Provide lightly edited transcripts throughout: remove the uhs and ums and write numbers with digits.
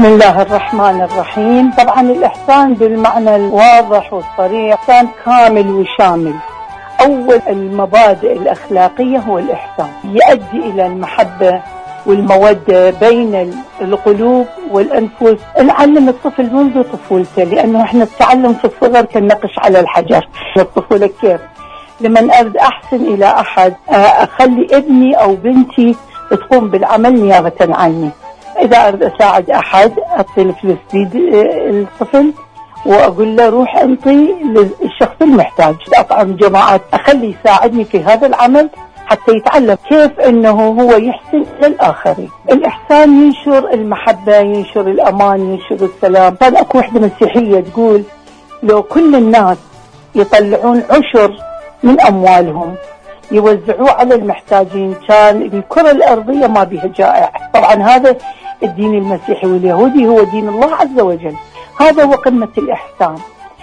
بسم الله الرحمن الرحيم. طبعا الإحسان بالمعنى الواضح والصريح إحسان كامل وشامل. أول المبادئ الأخلاقية هو الإحسان، يؤدي إلى المحبة والمودة بين القلوب والأنفس. نعلم الطفل منذ طفولته، لأنه إحنا نتعلم في الصغر كالنقش على الحجر. الطفولة كيف؟ لما أريد أحسن إلى أحد أخلي ابني أو بنتي تقوم بالعمل نيابة عني. إذا أريد أساعد أحد أعطي الفلوس بيد الطفل وأقول له روح أنطي للشخص المحتاج. أطعم جماعات أخلي يساعدني في هذا العمل حتى يتعلم كيف أنه هو يحسن للآخرين. الإحسان ينشر المحبة، ينشر الأمان، ينشر السلام. كان أكو وحدة مسيحية تقول لو كل الناس يطلعون عشر من أموالهم يوزعوه على المحتاجين كان الكرة الأرضية ما بها جائع. طبعا هذا الدين المسيحي واليهودي هو دين الله عز وجل. هذا هو قمة الإحسان.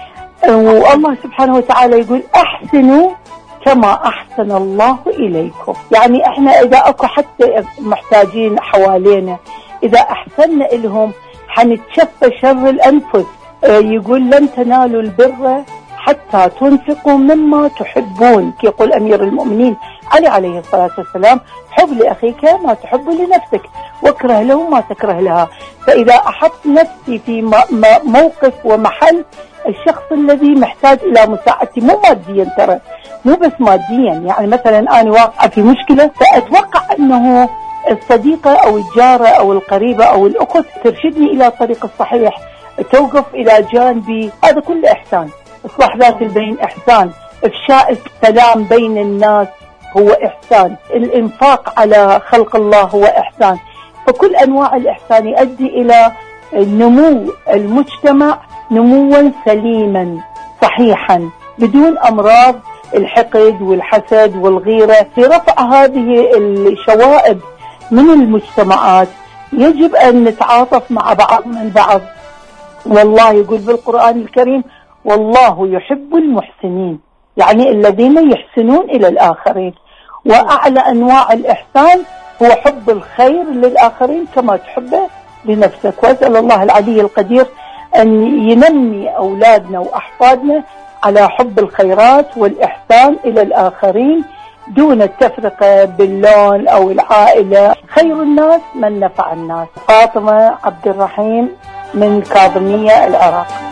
والله سبحانه وتعالى يقول أحسنوا كما أحسن الله إليكم. يعني إحنا إذا أكو حتى محتاجين حوالينا إذا أحسننا إلهم حنتشفى شر الأنفس. يقول لن تنالوا البر حتى تنفقوا مما تحبون. يقول أمير المؤمنين علي عليه الصلاة والسلام حب لأخيك ما تحب لنفسك واكره له ما تكره لها. فإذا أحط نفسي في موقف ومحل الشخص الذي محتاج إلى مساعدتي، مو ماديا ترى، مو بس ماديا، يعني مثلا أنا واقعة في مشكلة فأتوقع أنه الصديقة أو الجارة أو القريبة أو الأخت ترشدني إلى الطريق الصحيح، توقف إلى جانبي. هذا كله إحسان. إصلاح ذات البين إحسان. إفشاء السلام بين الناس هو إحسان. الإنفاق على خلق الله هو إحسان. فكل أنواع الإحسان يؤدي إلى نمو المجتمع نموا سليما صحيحا بدون أمراض الحقد والحسد والغيرة. في رفع هذه الشوائب من المجتمعات يجب أن نتعاطف مع بعضنا البعض. والله يقول بالقرآن الكريم والله يحب المحسنين، يعني الذين يحسنون إلى الآخرين. وأعلى أنواع الإحسان هو حب الخير للآخرين كما تحبه لنفسك. وأسأل الله العلي القدير أن ينمي أولادنا وأحفادنا على حب الخيرات والإحسان إلى الآخرين دون التفرقة باللون أو العائلة. خير الناس من نفع الناس. فاطمة عبد الرحيم من كاظمية العراق.